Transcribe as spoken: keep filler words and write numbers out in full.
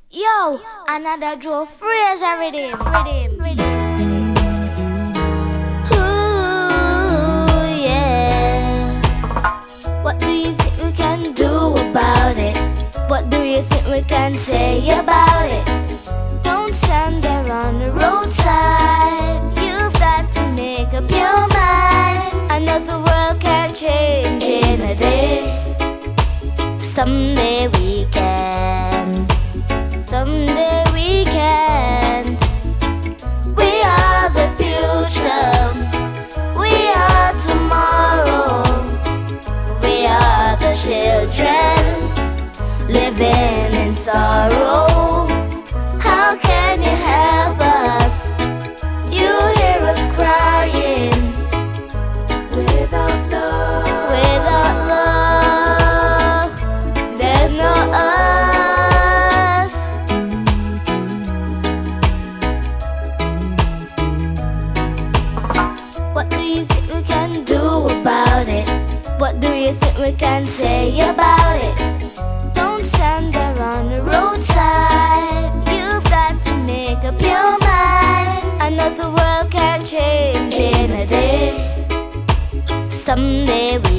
Yo, another Joe Fraser rhythm, rhythm, rhythm. Ooh, yeah. What do you think we can do about it? What do you think we can say about it? Don't stand there on the roadside. You've got to make up your mind. I know the world can change in a day. Someday we can. Someday we can. We are the future. We are tomorrow. We are the children living in sorrow. How can you help us? You hear us crying. Without love, without love, there's no us. What do you think we can do about it? What do you think we can say about it? Don't stand there on the roadside. You've got to make up your mind. I know the world can change in a day. Someday we